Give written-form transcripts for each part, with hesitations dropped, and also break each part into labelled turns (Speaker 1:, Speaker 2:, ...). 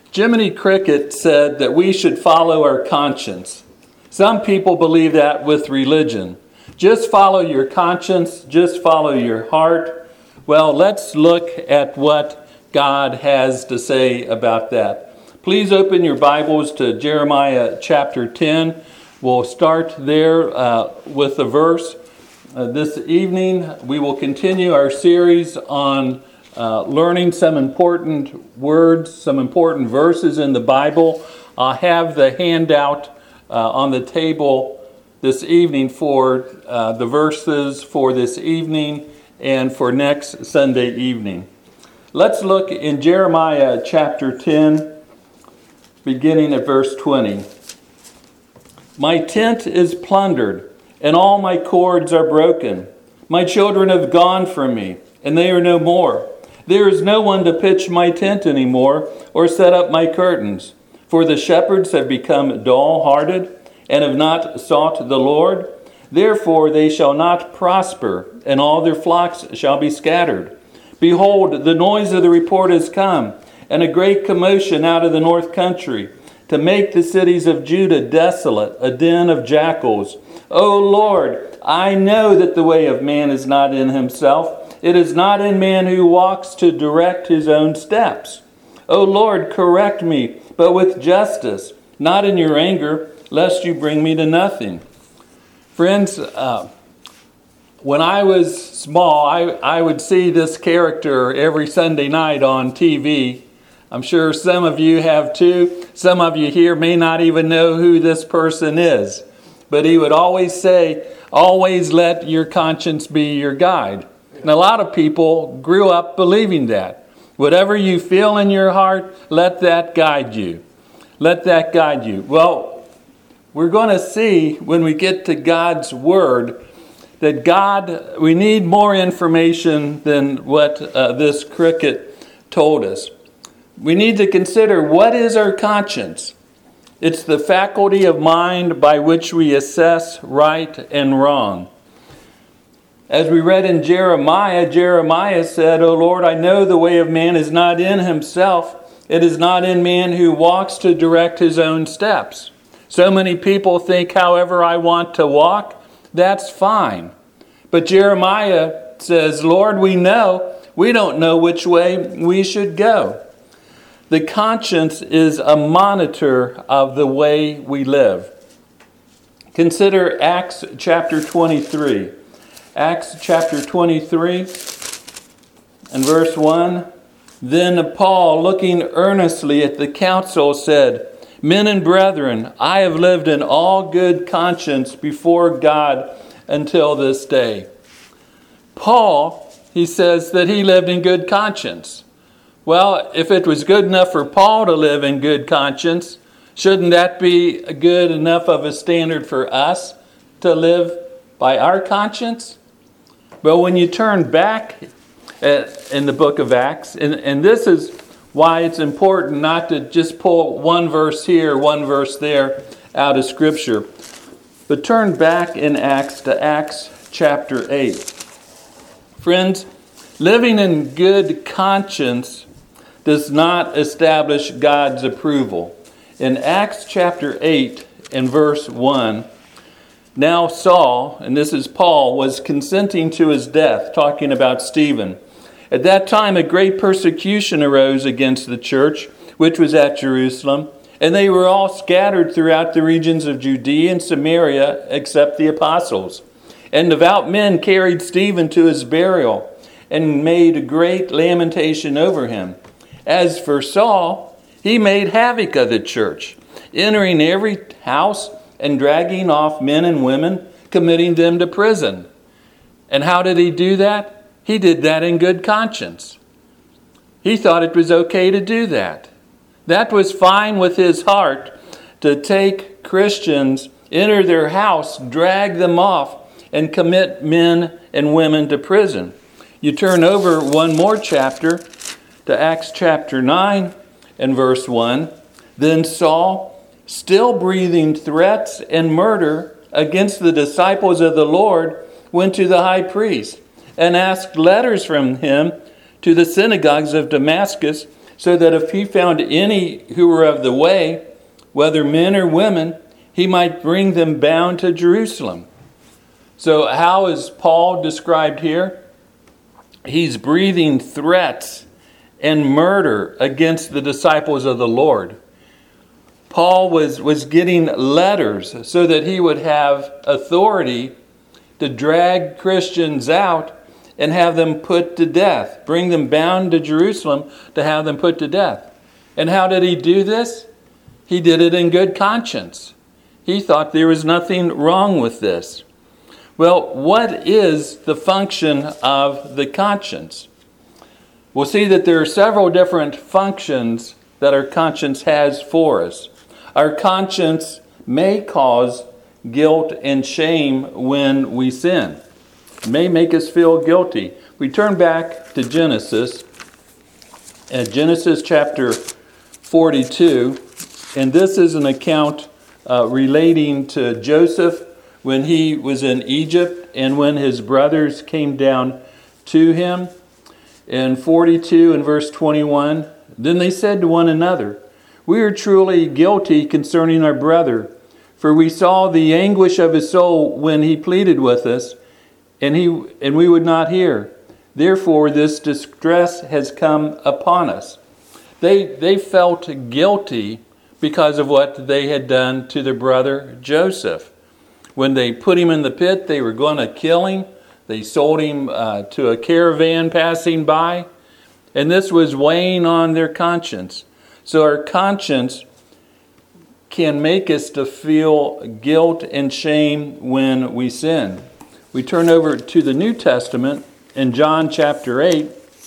Speaker 1: Jiminy Cricket said that we should follow our conscience. Some people believe that with religion. Just follow your conscience, just follow your heart. Well, let's look at what God has to say about that. Please open your Bibles to Jeremiah chapter 10. We'll start there with the verse. This evening we will continue our series on learning some important words, some important verses in the Bible. I'll have the handout on the table this evening for the verses for this evening and for next Sunday evening. Let's look in Jeremiah chapter 10, beginning at verse 20. My tent is plundered, and all my cords are broken. My children have gone from me, and they are no more. There is no one to pitch my tent anymore, or set up my curtains. For the shepherds have become dull-hearted, and have not sought the Lord. Therefore they shall not prosper, and all their flocks shall be scattered. Behold, the noise of the report has come, and a great commotion out of the north country, to make the cities of Judah desolate, a den of jackals. O Lord, I know that the way of man is not in himself. It is not in man who walks to direct his own steps. O Lord, correct me, but with justice, not in your anger, lest you bring me to nothing. Friends, when I was small, I would see this character every Sunday night on TV. I'm sure some of you have too. Some of you here may not even know who this person is. But he would always say, always let your conscience be your guide. And a lot of people grew up believing that. Whatever you feel in your heart, let that guide you. Let that guide you. Well, we're going to see when we get to God's Word that we need more information than what this cricket told us. We need to consider, what is our conscience? It's the faculty of mind by which we assess right and wrong. As we read in Jeremiah said, O Lord, I know the way of man is not in himself. It is not in man who walks to direct his own steps. So many people think, however I want to walk, that's fine. But Jeremiah says, Lord, we don't know which way we should go. The conscience is a monitor of the way we live. Consider Acts chapter 23. Acts chapter 23 and verse 1. Then Paul, looking earnestly at the council, said, Men and brethren, I have lived in all good conscience before God until this day. Paul, he says that he lived in good conscience. Well, if it was good enough for Paul to live in good conscience, shouldn't that be good enough of a standard for us to live by our conscience? But when you turn back in the book of Acts, and this is why it's important not to just pull one verse here, one verse there out of Scripture, but turn back in Acts to Acts chapter 8. Friends, living in good conscience does not establish God's approval. In Acts chapter 8 and verse 1, now Saul, and this is Paul, was consenting to his death, talking about Stephen. At that time a great persecution arose against the church, which was at Jerusalem, and they were all scattered throughout the regions of Judea and Samaria, except the apostles. And devout men carried Stephen to his burial, and made great lamentation over him. As for Saul, he made havoc of the church, entering every house and dragging off men and women, committing them to prison. And how did he do that? He did that in good conscience. He thought it was okay to do that. That was fine with his heart to take Christians, enter their house, drag them off, and commit men and women to prison. You turn over one more chapter to Acts chapter 9 and verse 1. Then Saul, still breathing threats and murder against the disciples of the Lord, went to the high priest and asked letters from him to the synagogues of Damascus, so that if he found any who were of the way, whether men or women, he might bring them bound to Jerusalem. So how is Paul described here? He's breathing threats and murder against the disciples of the Lord. Paul was getting letters so that he would have authority to drag Christians out and have them put to death. Bring them bound to Jerusalem to have them put to death. And how did he do this? He did it in good conscience. He thought there was nothing wrong with this. Well, what is the function of the conscience? We'll see that there are several different functions that our conscience has for us. Our conscience may cause guilt and shame when we sin. It may make us feel guilty. We turn back to Genesis, Genesis chapter 42, and this is an account relating to Joseph when he was in Egypt and when his brothers came down to him. In 42 and verse 21, then they said to one another, "We are truly guilty concerning our brother, for we saw the anguish of his soul when he pleaded with us, and we would not hear. Therefore this distress has come upon us." They felt guilty because of what they had done to their brother Joseph. When they put him in the pit, they were going to kill him. They sold him to a caravan passing by. And this was weighing on their conscience. So our conscience can make us to feel guilt and shame when we sin. We turn over to the New Testament in John chapter 8.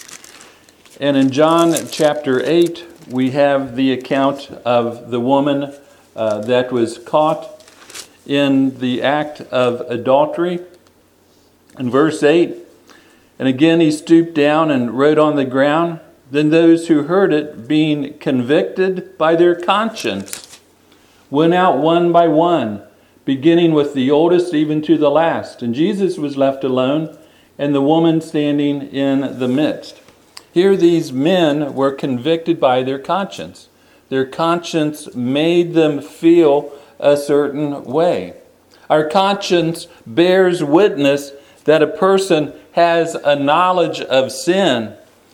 Speaker 1: And in John chapter 8, we have the account of the woman that was caught in the act of adultery. In verse 8, and again he stooped down and wrote on the ground. Then those who heard it, being convicted by their conscience, went out one by one, beginning with the oldest even to the last. And Jesus was left alone, and the woman standing in the midst. Here these men were convicted by their conscience. Their conscience made them feel a certain way. Our conscience bears witness that a person has a knowledge of sin,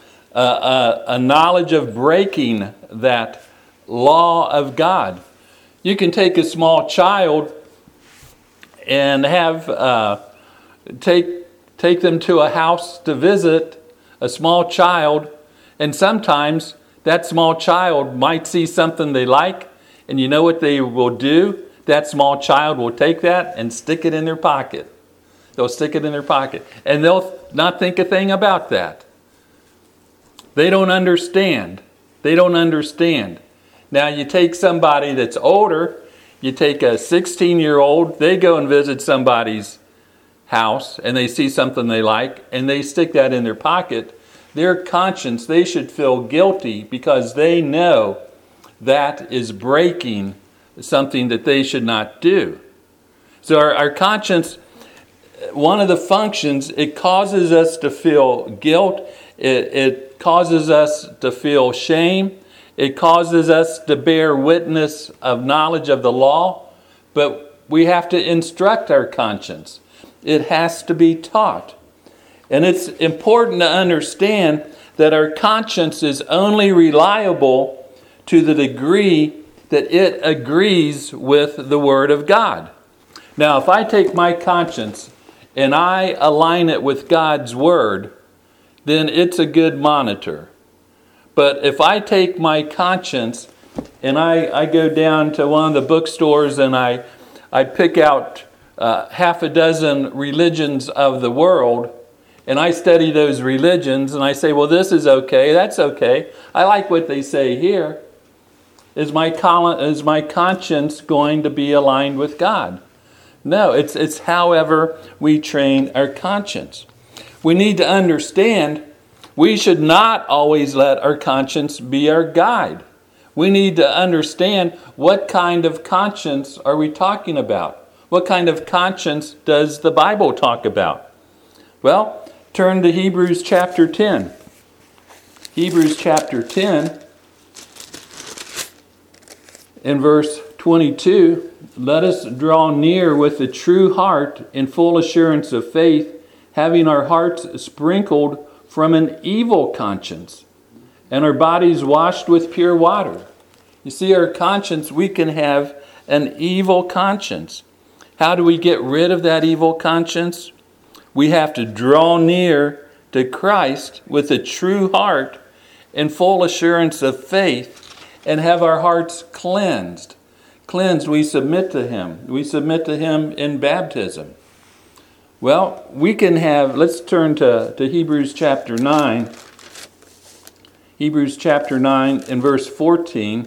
Speaker 1: a knowledge of breaking that law of God. You can take a small child and have take them to a house to visit a small child, and sometimes that small child might see something they like, and you know what they will do? That small child will take that and stick it in their pocket. They'll stick it in their pocket, and they'll not think a thing about that. They don't understand. They don't understand. Now you take somebody that's older, you take a 16-year-old, they go and visit somebody's house and they see something they like and they stick that in their pocket. Their conscience, they should feel guilty because they know that is breaking something that they should not do. So our conscience, one of the functions, it causes us to feel guilt. It causes us to feel shame. It causes us to bear witness of knowledge of the law. But we have to instruct our conscience. It has to be taught. And it's important to understand that our conscience is only reliable to the degree that it agrees with the Word of God. Now, if I take my conscience and I align it with God's Word, then it's a good monitor. But if I take my conscience and I go down to one of the bookstores and I pick out half a dozen religions of the world, and I study those religions and I say, well, this is okay, that's okay, I like what they say here, is my conscience going to be aligned with God? No, it's however we train our conscience. We need to understand we should not always let our conscience be our guide. We need to understand what kind of conscience are we talking about? What kind of conscience does the Bible talk about? Well, turn to Hebrews chapter 10. Hebrews chapter 10, In verse 22, let us draw near with a true heart in full assurance of faith, having our hearts sprinkled from an evil conscience and our bodies washed with pure water. You see, our conscience, we can have an evil conscience. How do we get rid of that evil conscience? We have to draw near to Christ with a true heart in full assurance of faith and have our hearts cleansed. Cleansed, we submit to Him. We submit to Him in baptism. Well, we can have, let's turn to Hebrews chapter 9. Hebrews chapter 9 and verse 14.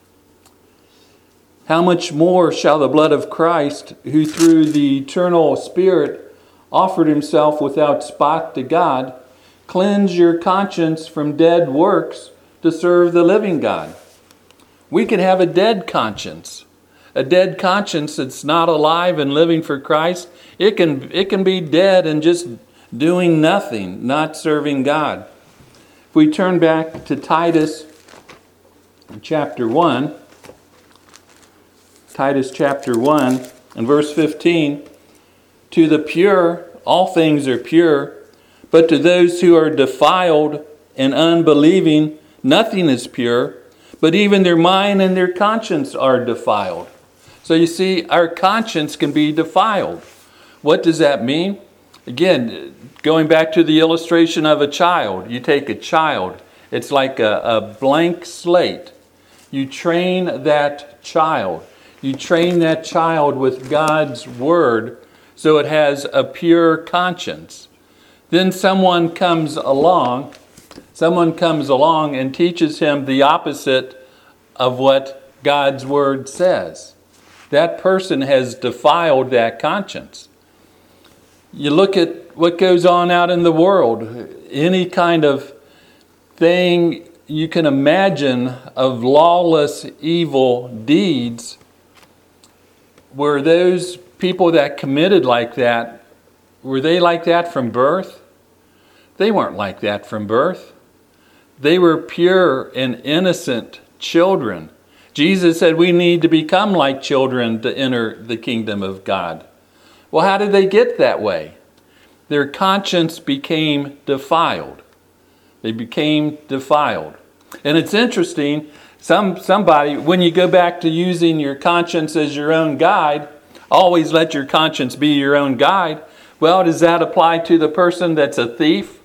Speaker 1: How much more shall the blood of Christ, who through the eternal Spirit offered Himself without spot to God, cleanse your conscience from dead works to serve the living God? We can have a dead conscience. A dead conscience that's not alive and living for Christ. It can be dead and just doing nothing, not serving God. If we turn back to Titus chapter 1, Titus chapter 1 and verse 15, to the pure, all things are pure, but to those who are defiled and unbelieving, nothing is pure, but even their mind and their conscience are defiled. So you see, our conscience can be defiled. What does that mean? Again, going back to the illustration of a child. You take a child. It's like a blank slate. You train that child. You train that child with God's Word so it has a pure conscience. Then someone comes along and teaches him the opposite of what God's Word says. That person has defiled that conscience. You look at what goes on out in the world, any kind of thing you can imagine of lawless, evil deeds, were those people that committed like that, were they like that from birth? They weren't like that from birth. They were pure and innocent children. Jesus said we need to become like children to enter the kingdom of God. Well, how did they get that way? Their conscience became defiled. They became defiled. And it's interesting, somebody, when you go back to using your conscience as your own guide, always let your conscience be your own guide. Well, does that apply to the person that's a thief,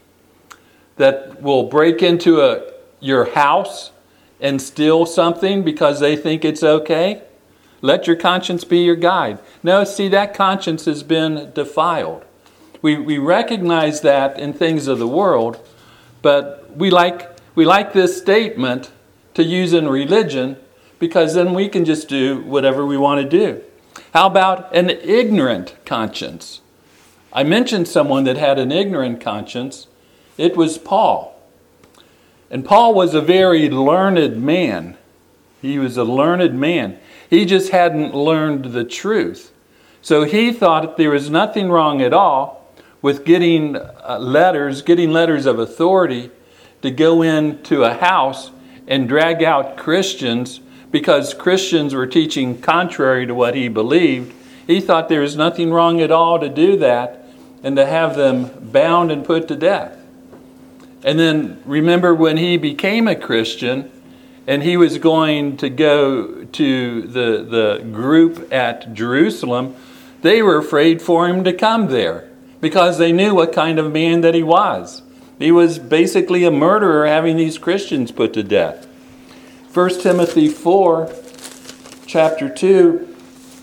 Speaker 1: that will break into your house and steal something because they think it's okay? Let your conscience be your guide. No, see, that conscience has been defiled. We recognize that in things of the world, but we like this statement to use in religion because then we can just do whatever we want to do. How about an ignorant conscience? I mentioned someone that had an ignorant conscience. It was Paul. And Paul was a very learned man. He was a learned man. He just hadn't learned the truth. So he thought there was nothing wrong at all with getting letters of authority to go into a house and drag out Christians because Christians were teaching contrary to what he believed. He thought there was nothing wrong at all to do that and to have them bound and put to death. And then remember when he became a Christian and he was going to go to the group at Jerusalem, they were afraid for him to come there because they knew what kind of man that he was. He was basically a murderer having these Christians put to death. 1 Timothy 4, chapter 2,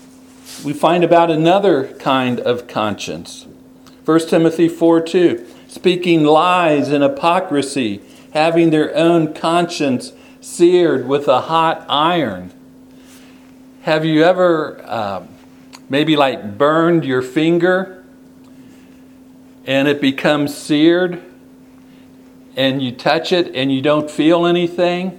Speaker 1: we find about another kind of conscience. 1 Timothy 4:2, speaking lies and hypocrisy, having their own conscience seared with a hot iron. Have you ever maybe burned your finger and it becomes seared and you touch it and you don't feel anything?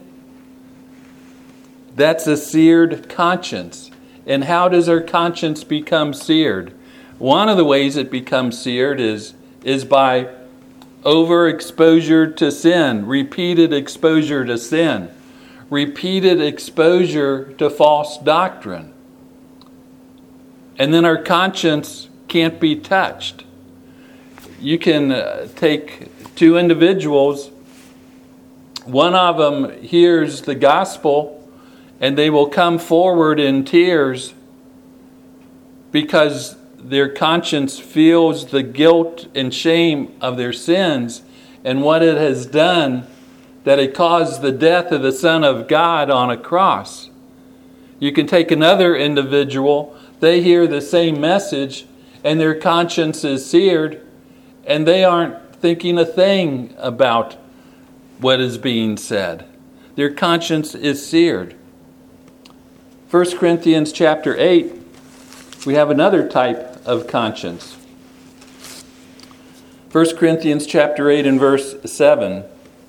Speaker 1: That's a seared conscience. And how does our conscience become seared? One of the ways it becomes seared is by overexposure to sin, repeated exposure to sin. repeated exposure to false doctrine. And then our conscience can't be touched. You can take two individuals. One of them hears the gospel and they will come forward in tears because their conscience feels the guilt and shame of their sins and what it has done, that it caused the death of the Son of God on a cross. You can take another individual, they hear the same message and their conscience is seared and they aren't thinking a thing about what is being said. Their conscience is seared. 1 Corinthians chapter 8, we have another type of conscience. 1 Corinthians chapter 8 and verse 7.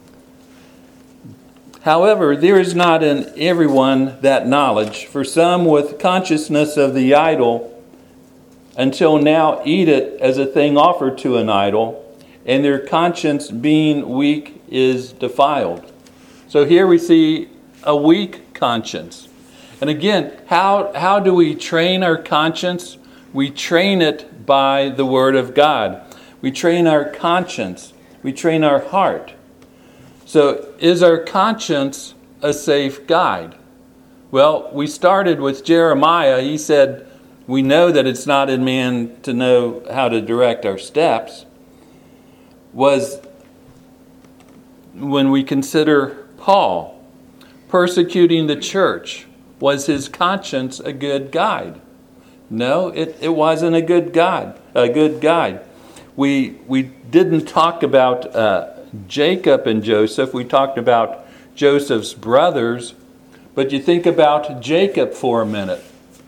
Speaker 1: However, there is not in everyone that knowledge, for some with consciousness of the idol until now eat it as a thing offered to an idol, and their conscience being weak is defiled. So here we see a weak conscience. And again, how do we train our conscience? We train it by the Word of God. We train our conscience. We train our heart. So is our conscience a safe guide? Well, we started with Jeremiah. He said, we know that it's not in man to know how to direct our steps. Was when we consider Paul persecuting the church, was his conscience a good guide? No, it wasn't a good guide. We didn't talk about Jacob and Joseph. We talked about Joseph's brothers. But you think about Jacob for a minute.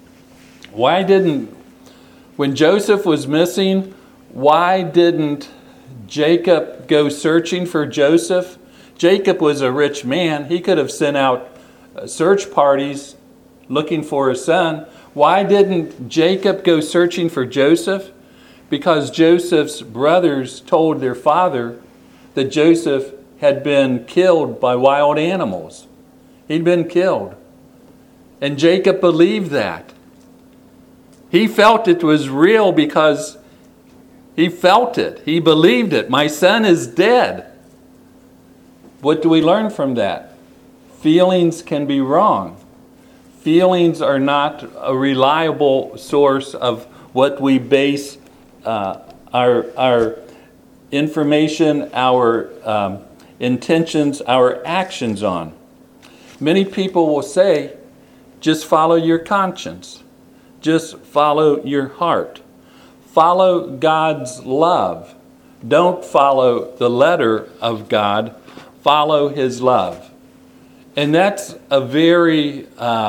Speaker 1: When Joseph was missing, why didn't Jacob go searching for Joseph? Jacob was a rich man. He could have sent out search parties looking for his son. Why didn't Jacob go searching for Joseph? Because Joseph's brothers told their father that Joseph had been killed by wild animals. He'd been killed. And Jacob believed that. He felt it was real because he felt it. He believed it. My son is dead. What do we learn from that? Feelings can be wrong. Feelings are not a reliable source of what we base our information, our intentions, our actions on. Many people will say, just follow your conscience. Just follow your heart. Follow God's love. Don't follow the letter of God. Follow His love. And that's a very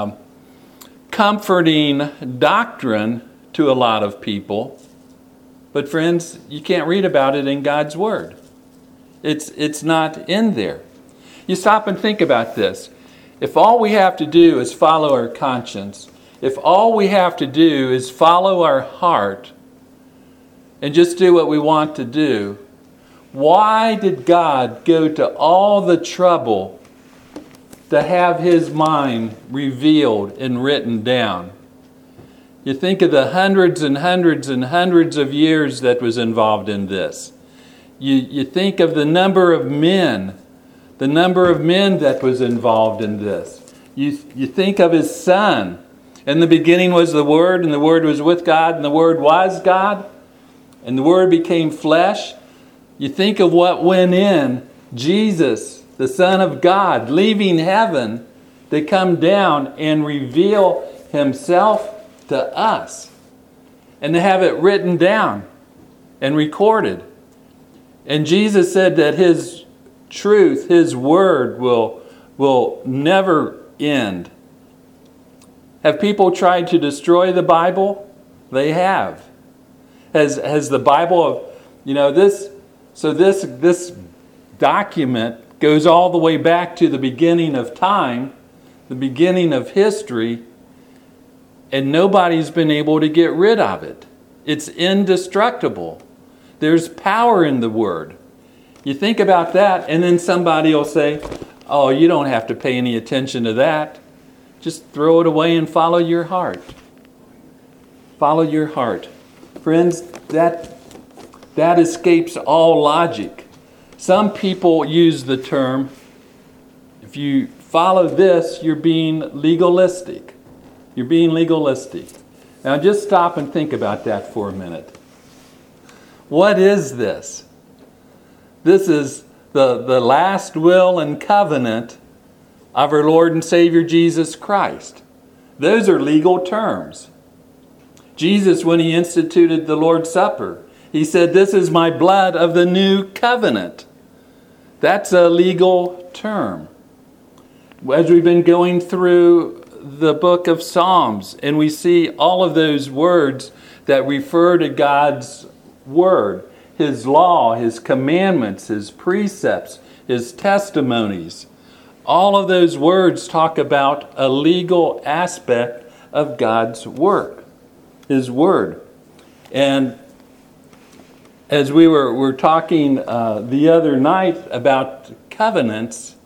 Speaker 1: comforting doctrine to a lot of people. But friends, you can't read about it in God's Word. It's not in there. You stop and think about this. If all we have to do is follow our conscience, if all we have to do is follow our heart and just do what we want to do, why did God go to all the trouble to have His mind revealed and written down? You think of the hundreds and hundreds and hundreds of years that was involved in this. You think of the number of men that was involved in this. You think of His Son. In the beginning was the Word, and the Word was with God, and the Word was God, and the Word became flesh. You think of what went in. Jesus, the Son of God, leaving heaven to come down and reveal Himself to us, and to have it written down and recorded. And Jesus said that His truth, His Word will never end. Have people tried to destroy the Bible? They have. Has the Bible, this document goes all the way back to the beginning of time, the beginning of history, and nobody's been able to get rid of it. It's indestructible. There's power in the Word. You think about that, and then somebody will say, Oh, you don't have to pay any attention to that. Just throw it away and follow your heart. Follow your heart. Friends, that escapes all logic. Some people use the term, if you follow this, you're being legalistic. You're being legalistic. Now just stop and think about that for a minute. What is this? This is the last will and covenant of our Lord and Savior Jesus Christ. Those are legal terms. Jesus, when he instituted the Lord's Supper, he said, "This is my blood of the new covenant." That's a legal term. As we've been going through the book of Psalms, and we see all of those words that refer to God's word, His law, His commandments, His precepts, His testimonies. All of those words talk about a legal aspect of God's work, His word. And as we were talking the other night about covenants,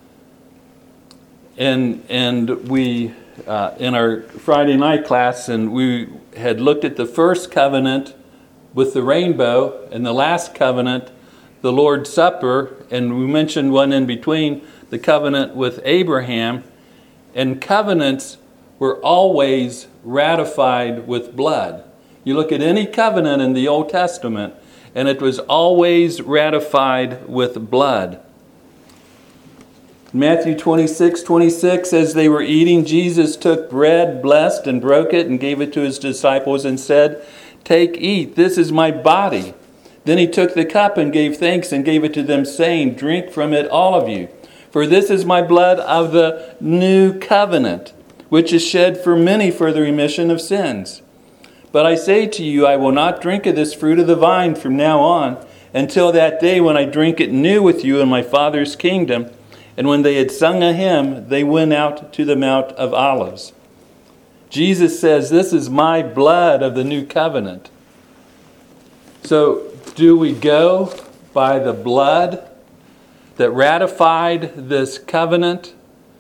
Speaker 1: and we in our Friday night class, and we had looked at the first covenant with the rainbow, and the last covenant, the Lord's Supper, and we mentioned one in between, the covenant with Abraham. And covenants were always ratified with blood. You look at any covenant in the Old Testament, and it was always ratified with blood. Matthew 26:26, as they were eating, Jesus took bread, blessed and broke it, and gave it to his disciples and said, "Take, eat, this is my body." Then he took the cup and gave thanks and gave it to them, saying, "Drink from it, all of you. For this is my blood of the new covenant, which is shed for many for the remission of sins. But I say to you, I will not drink of this fruit of the vine from now on, until that day when I drink it new with you in my Father's kingdom." And when they had sung a hymn, they went out to the Mount of Olives. Jesus says, "This is my blood of the new covenant." So, do we go by the blood that ratified this covenant?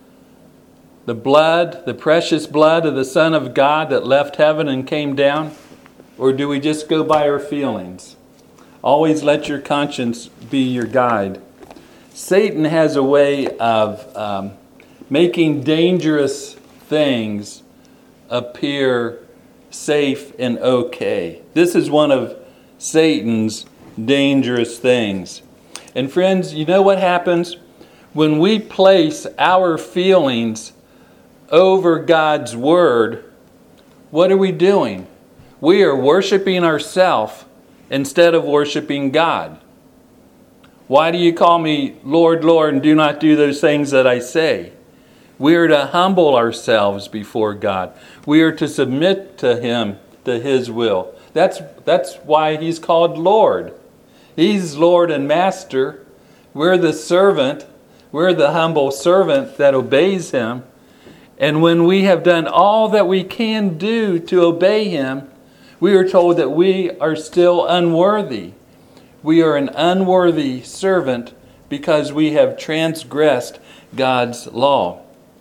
Speaker 1: The blood, the precious blood of the Son of God that left heaven and came down? Or do we just go by our feelings? Always let your conscience be your guide. Satan has a way of making dangerous things appear safe and okay. This is one of Satan's dangerous things. And friends, you know what happens? When we place our feelings over God's word, what are we doing? We are worshiping ourselves instead of worshiping God. Why do you call me Lord, Lord, and do not do those things that I say? We are to humble ourselves before God. We are to submit to Him, to His will. That's why He's called Lord. He's Lord and Master. We're the servant. We're the humble servant that obeys Him. And when we have done all that we can do to obey Him, we are told that we are still unworthy. We are an unworthy servant because we have transgressed God's law.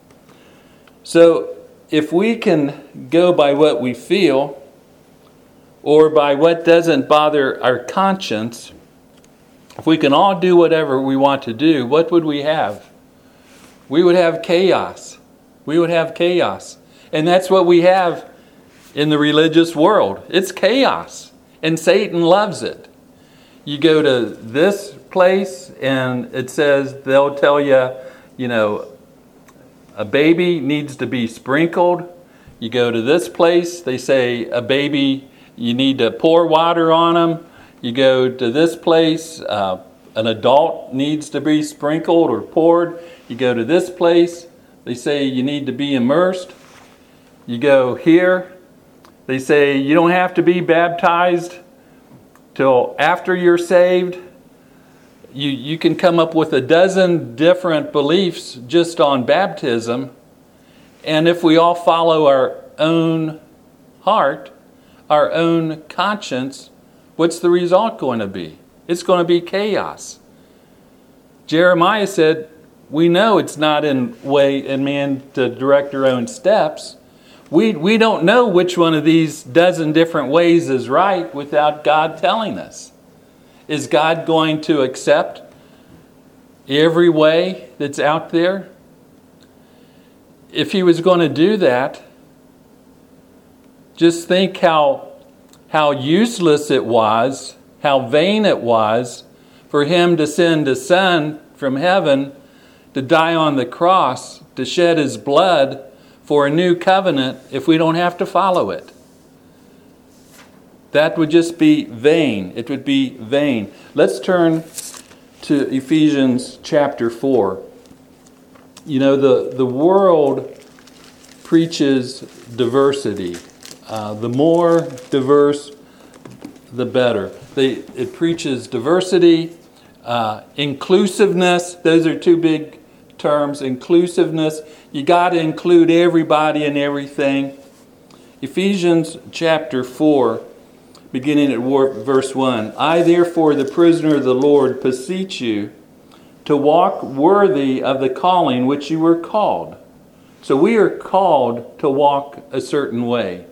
Speaker 1: So, if we can go by what we feel, or by what doesn't bother our conscience, if we can all do whatever we want to do, what would we have? We would have chaos. We would have chaos. And that's what we have in the religious world. It's chaos. And Satan loves it. You go to this place and it says, they'll tell you, a baby needs to be sprinkled. You go to this place, they say a baby, you need to pour water on them. You go to this place, an adult needs to be sprinkled or poured. You go to this place, they say you need to be immersed. You go here, they say you don't have to be baptized till after you're saved. You can come up with a dozen different beliefs just on baptism. And if we all follow our own heart, our own conscience, what's the result going to be? It's going to be chaos. Jeremiah said, we know it's not in man to direct our own steps. We don't know which one of these dozen different ways is right without God telling us. Is God going to accept every way that's out there? If he was going to do that, just think how useless it was, how vain it was for him to send a son from heaven to die on the cross, to shed his blood for a new covenant if we don't have to follow it. That would just be vain. It would be vain. Let's turn to Ephesians chapter 4. You know, the world preaches diversity. The more diverse, the better. It preaches diversity, inclusiveness. Those are two big terms. Inclusiveness. You got to include everybody and everything. Ephesians chapter 4, beginning at verse 1. I, therefore, the prisoner of the Lord, beseech you to walk worthy of the calling which you were called. So we are called to walk a certain way.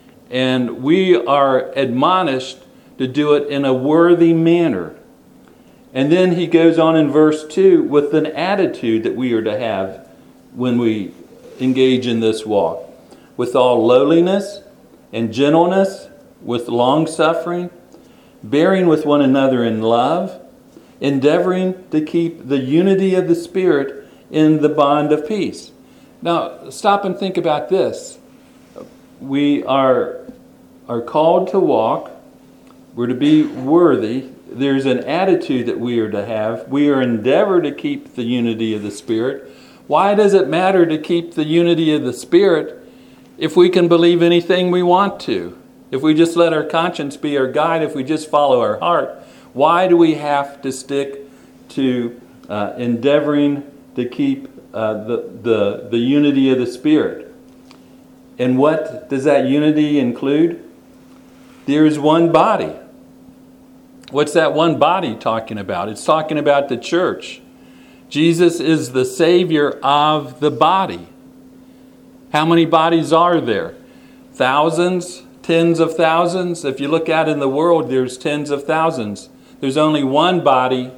Speaker 1: And we are admonished to do it in a worthy manner. And then he goes on in verse 2 with an attitude that we are to have when we engage in this walk. With all lowliness and gentleness, with long-suffering, bearing with one another in love, endeavoring to keep the unity of the Spirit in the bond of peace. Now, stop and think about this. We are called to walk. We're to be worthy. There's an attitude that we are to have. We are endeavor to keep the unity of the Spirit. Why does it matter to keep the unity of the Spirit if we can believe anything we want to? If we just let our conscience be our guide, if we just follow our heart, why do we have to stick to endeavoring to keep the unity of the Spirit? And what does that unity include? There is one body. What's that one body talking about? It's talking about the church. Jesus is the Savior of the body. How many bodies are there? Thousands? Tens of thousands? If you look out in the world, there's tens of thousands. There's only one body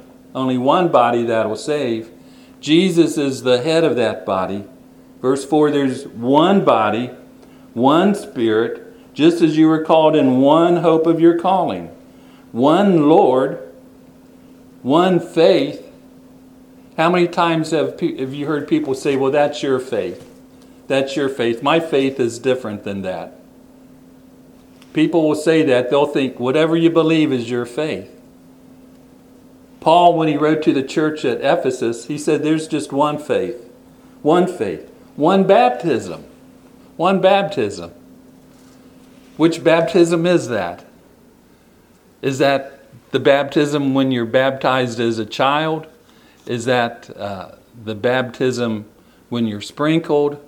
Speaker 1: that will save. Jesus is the head of that body. Verse 4, there's one body, one Spirit, just as you were called in one hope of your calling. One Lord, one faith. How many times have you heard people say, well, that's your faith. That's your faith. My faith is different than that. People will say that. They'll think whatever you believe is your faith. Paul, when he wrote to the church at Ephesus, he said there's just one faith, one baptism, one baptism. Which baptism is that? Is that the baptism when you're baptized as a child? Is that the baptism when you're sprinkled?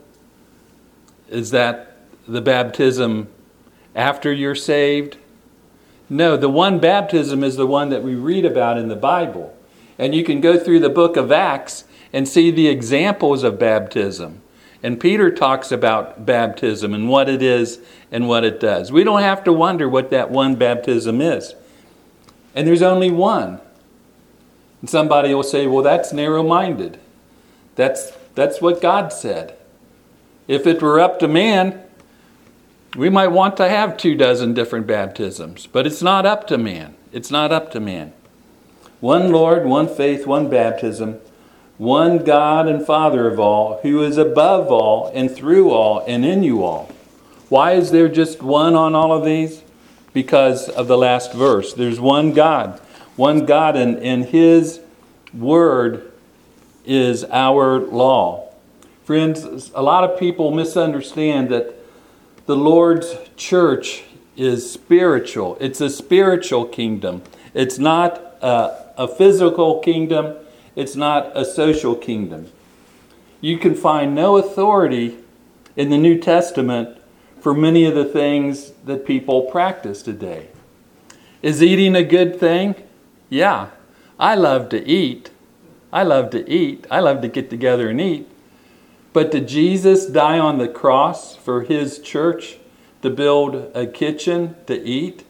Speaker 1: Is that the baptism after you're saved? No, the one baptism is the one that we read about in the Bible. And you can go through the book of Acts and see the examples of baptism. And Peter talks about baptism and what it is and what it does. We don't have to wonder what that one baptism is. And there's only one. And somebody will say, well, that's narrow-minded. That's what God said. If it were up to man, we might want to have 24 different baptisms, but it's not up to man. It's not up to man. One Lord, one faith, one baptism, one God and Father of all, who is above all and through all and in you all. Why is there just one on all of these? Because of the last verse. There's one God. One God, and His Word is our law. Friends, a lot of people misunderstand that the Lord's church is spiritual. It's a spiritual kingdom. It's not a physical kingdom. It's not a social kingdom. You can find no authority in the New Testament for many of the things that people practice today. Is eating a good thing? Yeah, I love to eat. I love to eat. I love to get together and eat. But did Jesus die on the cross for his church to build a kitchen to eat?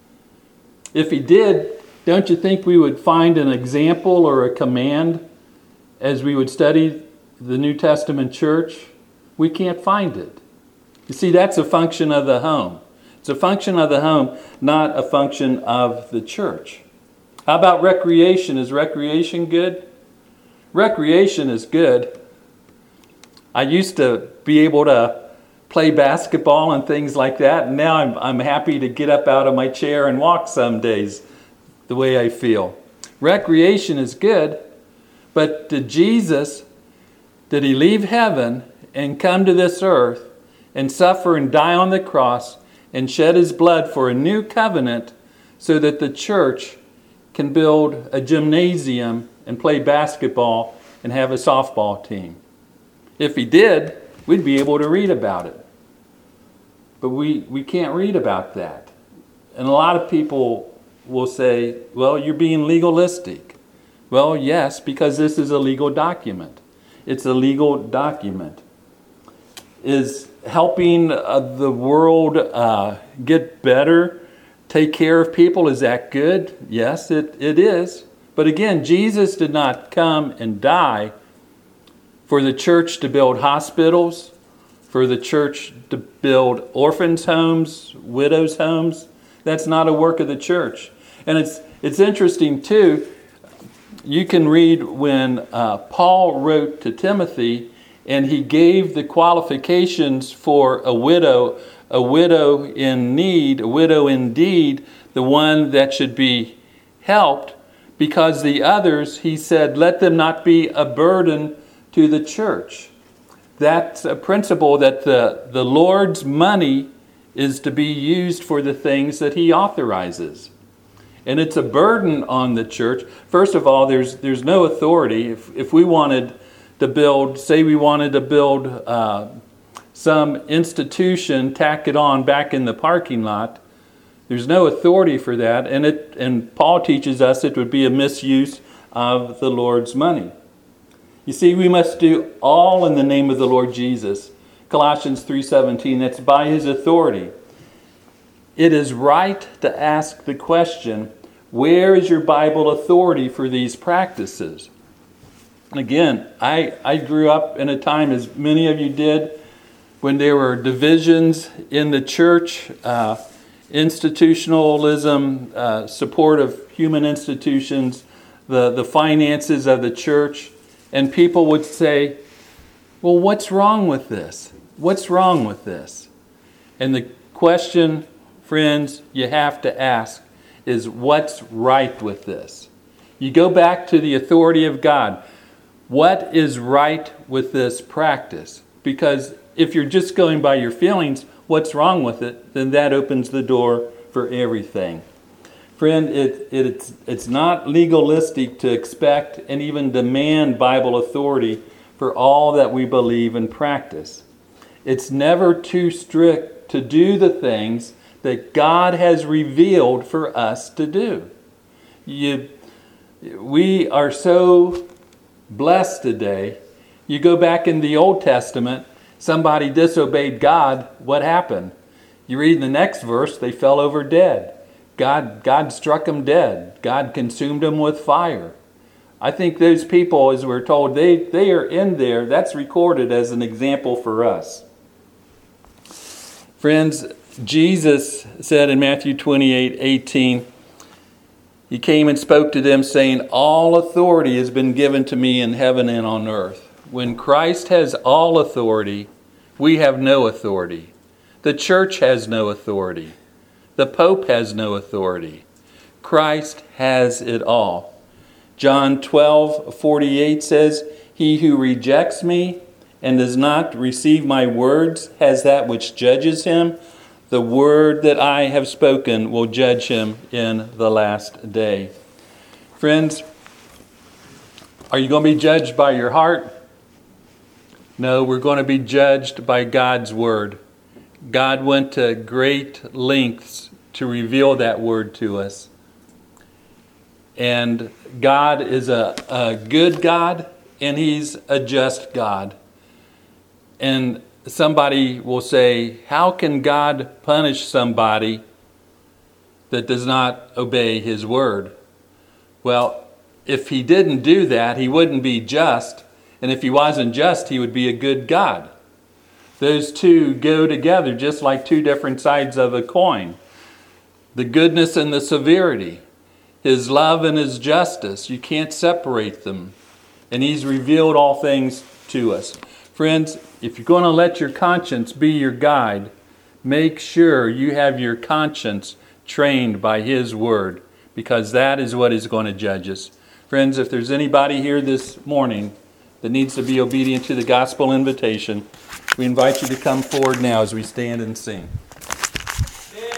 Speaker 1: If he did, don't you think we would find an example or a command as we would study the New Testament church? We can't find it. You see, that's a function of the home. It's a function of the home, not a function of the church. How about recreation? Is recreation good? Recreation is good. I used to be able to play basketball and things like that, and now I'm happy to get up out of my chair and walk some days the way I feel. Recreation is good, but did he leave heaven and come to this earth and suffer and die on the cross and shed his blood for a new covenant so that the church can build a gymnasium and play basketball and have a softball team? If he did, we'd be able to read about it. But we can't read about that. And a lot of people will say, well, you're being legalistic. Well, yes, because this is a legal document. It's a legal document. Is helping the world get better, take care of people, is that good? Yes, it is. But again, Jesus did not come and die for the church to build hospitals, for the church to build orphans' homes, widows' homes. That's not a work of the church. And it's interesting too, you can read when Paul wrote to Timothy and he gave the qualifications for a widow in need, a widow indeed, the one that should be helped, because the others, he said, let them not be a burden to the church. That's a principle that the Lord's money is to be used for the things that he authorizes. And it's a burden on the church. First of all, there's no authority. If we wanted to build, say we wanted to build some institution, tack it on back in the parking lot, there's no authority for that. And Paul teaches us it would be a misuse of the Lord's money. You see, we must do all in the name of the Lord Jesus. Colossians 3:17, that's by his authority. It is right to ask the question, where is your Bible authority for these practices? And again, I grew up in a time, as many of you did, when there were divisions in the church, institutionalism, support of human institutions, the finances of the church. And people would say, well, what's wrong with this? What's wrong with this? And the question, friends, you have to ask is, what's right with this? You go back to the authority of God. What is right with this practice? Because if you're just going by your feelings, what's wrong with it? Then that opens the door for everything. Friend, it's not legalistic to expect and even demand Bible authority for all that we believe and practice. It's never too strict to do the things that God has revealed for us to do. We are so blessed today. You go back in the Old Testament, somebody disobeyed God, what happened? You read in the next verse, they fell over dead. God struck them dead. God consumed them with fire. I think those people, as we're told, they are in there. That's recorded as an example for us. Friends, Jesus said in Matthew 28:18, he came and spoke to them saying, all authority has been given to me in heaven and on earth. When Christ has all authority, we have no authority. The church has no authority. The Pope has no authority. Christ has it all. John 12:48 says, he who rejects me and does not receive my words has that which judges him. The word that I have spoken will judge him in the last day. Friends, are you going to be judged by your heart? No, we're going to be judged by God's word. God went to great lengths to reveal that word to us. And God is a good God, and He's a just God. And somebody will say, how can God punish somebody that does not obey His word? Well, if He didn't do that, He wouldn't be just. And if He wasn't just, He would be a good God. Those two go together just like two different sides of a coin. The goodness and the severity. His love and His justice. You can't separate them. And He's revealed all things to us. Friends, if you're going to let your conscience be your guide, make sure you have your conscience trained by His word, because that is what is going to judge us. Friends, if there's anybody here this morning that needs to be obedient to the gospel invitation, we invite you to come forward now as we stand and sing.